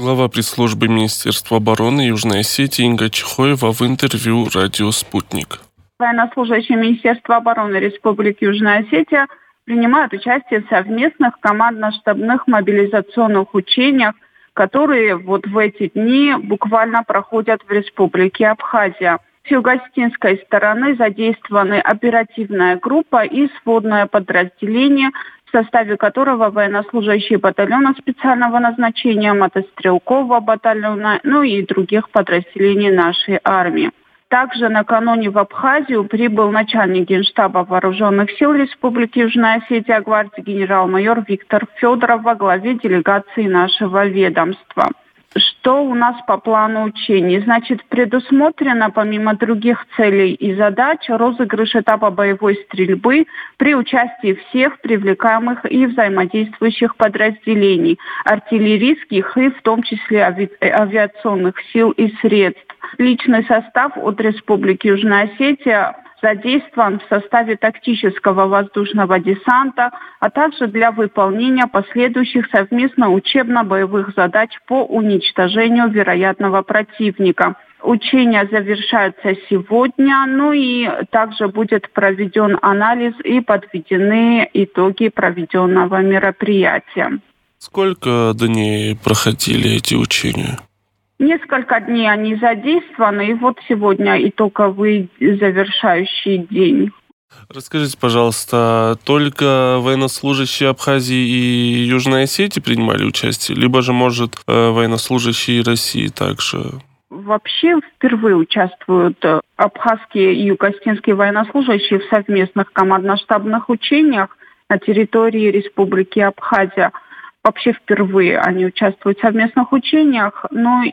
Глава пресс-службы Министерства обороны Южной Осетии Инга Чхоева в интервью «Радио Спутник». Военнослужащие Министерства обороны Республики Южная Осетия принимают участие в совместных командно-штабных мобилизационных учениях, которые вот в эти дни буквально проходят в Республике Абхазия. С юго-осетинской стороны задействованы оперативная группа и сводное подразделение, в составе которого военнослужащие батальона специального назначения, мотострелкового батальона, и других подразделений нашей армии. Также накануне в Абхазию прибыл начальник Генштаба Вооруженных сил Республики Южная Осетия гвардии генерал-майор Виктор Федоров во главе делегации нашего ведомства. Что у нас по плану учений? Значит, предусмотрено, помимо других целей и задач, розыгрыш этапа боевой стрельбы при участии всех привлекаемых и взаимодействующих подразделений, артиллерийских и в том числе авиационных сил и средств. Личный состав от Республики Южная Осетия задействован в составе тактического воздушного десанта, а также для выполнения последующих совместно учебно-боевых задач по уничтожению вероятного противника. Учения завершаются сегодня, и также будет проведен анализ и подведены итоги проведенного мероприятия. Сколько дней проходили эти учения? Несколько дней они задействованы, и вот сегодня итоговый завершающий день. Расскажите, пожалуйста, только военнослужащие Абхазии и Южной Осетии принимали участие, либо же, может, военнослужащие России также? Вообще впервые участвуют абхазские и юго-осетинские военнослужащие в совместных командно-штабных учениях на территории Республики Абхазия. Вообще впервые они участвуют в совместных учениях,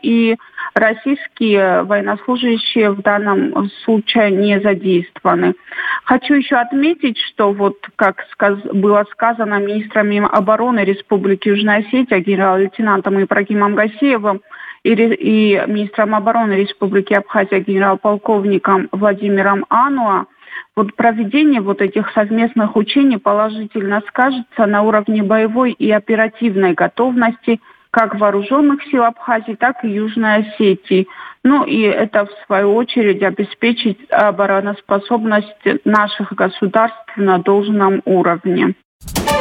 и российские военнослужащие в данном случае не задействованы. Хочу еще отметить, что как было сказано министрами обороны Республики Южная Осетия генерал-лейтенантом Ибрагимом Гасеевым и министром обороны Республики Абхазия генерал-полковником Владимиром Ануа, проведение этих совместных учений положительно скажется на уровне боевой и оперативной готовности как вооруженных сил Абхазии, так и Южной Осетии. И это, в свою очередь, обеспечит обороноспособность наших государств на должном уровне.